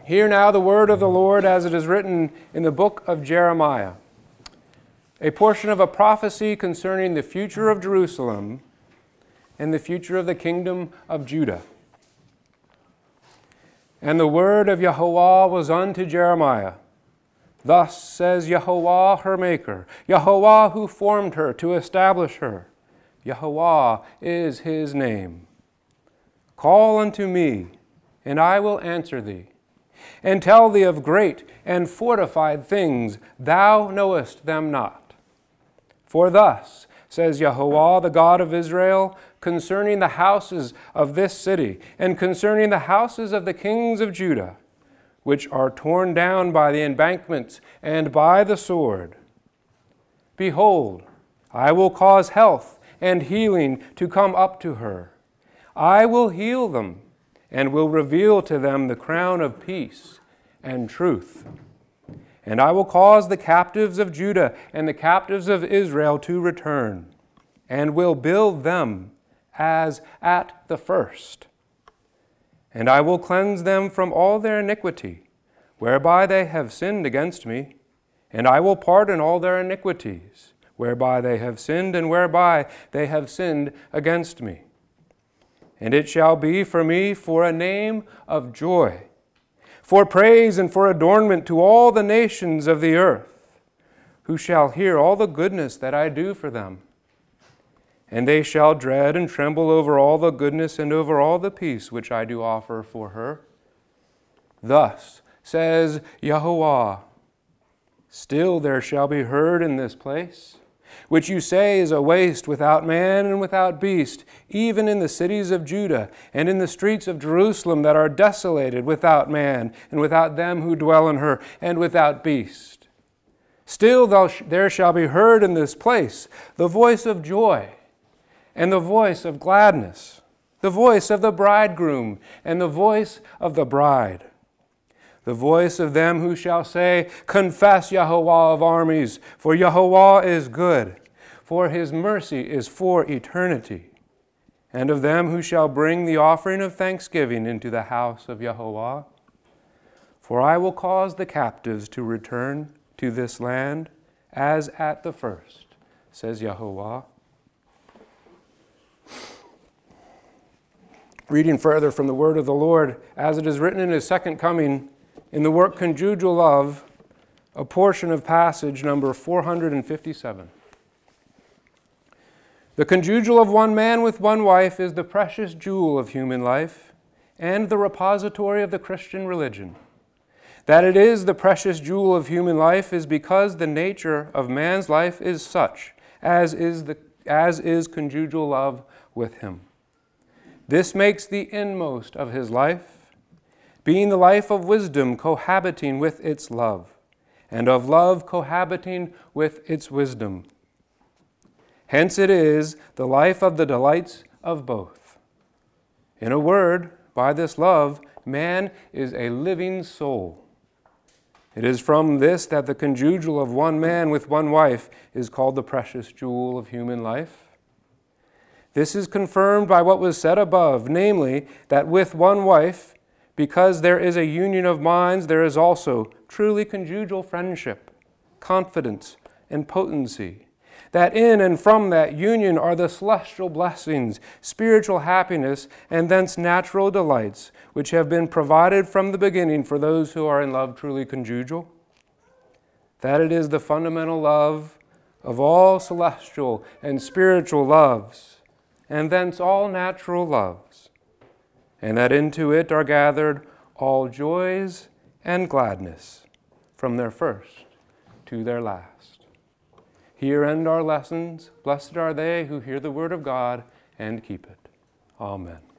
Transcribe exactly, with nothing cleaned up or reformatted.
Hear now the word of the Lord as it is written in the book of Jeremiah, a portion of a prophecy concerning the future of Jerusalem and the future of the kingdom of Judah. And the word of Yahuwah was unto Jeremiah. Thus says Yahuwah her maker, Yahuwah who formed her to establish her. Yahuwah is his name. Call unto me, and I will answer thee, and tell thee of great and fortified things, thou knowest them not. For thus says Yahuwah, the God of Israel, concerning the houses of this city, and concerning the houses of the kings of Judah, which are torn down by the embankments and by the sword. Behold, I will cause health and healing to come up to her. I will heal them, and will reveal to them the crown of peace and truth. And I will cause the captives of Judah and the captives of Israel to return, and will build them as at the first. And I will cleanse them from all their iniquity, whereby they have sinned against me, and I will pardon all their iniquities, whereby they have sinned and whereby they have sinned against me. And it shall be for me for a name of joy, for praise and for adornment to all the nations of the earth, who shall hear all the goodness that I do for them. And they shall dread and tremble over all the goodness and over all the peace which I do offer for her. Thus says Yahuwah, still there shall be heard in this place, which you say is a waste without man and without beast, even in the cities of Judah and in the streets of Jerusalem that are desolated without man and without them who dwell in her and without beast. Still there shall be heard in this place the voice of joy and the voice of gladness, the voice of the bridegroom and the voice of the bride, the voice of them who shall say, confess Yahuwah of armies, for Yahuwah is good, for his mercy is for eternity, and of them who shall bring the offering of thanksgiving into the house of Yahuwah. For I will cause the captives to return to this land as at the first, says Yahuwah. Reading further from the word of the Lord, as it is written in his second coming, in the work Conjugal of, a portion of passage number four hundred fifty-seven. The conjugal of one man with one wife is the precious jewel of human life and the repository of the Christian religion. That it is the precious jewel of human life is because the nature of man's life is such as is, the, as is conjugal love with him. This makes the inmost of his life, being the life of wisdom cohabiting with its love, and of love cohabiting with its wisdom. Hence it is the life of the delights of both. In a word, by this love, man is a living soul. It is from this that the conjugal of one man with one wife is called the precious jewel of human life. This is confirmed by what was said above, namely, that with one wife, because there is a union of minds, there is also truly conjugal friendship, confidence, and potency. That in and from that union are the celestial blessings, spiritual happiness, and thence natural delights, which have been provided from the beginning for those who are in love truly conjugal. That it is the fundamental love of all celestial and spiritual loves, and thence all natural loves, and that into it are gathered all joys and gladness, from their first to their last. Here end our lessons. Blessed are they who hear the word of God and keep it. Amen.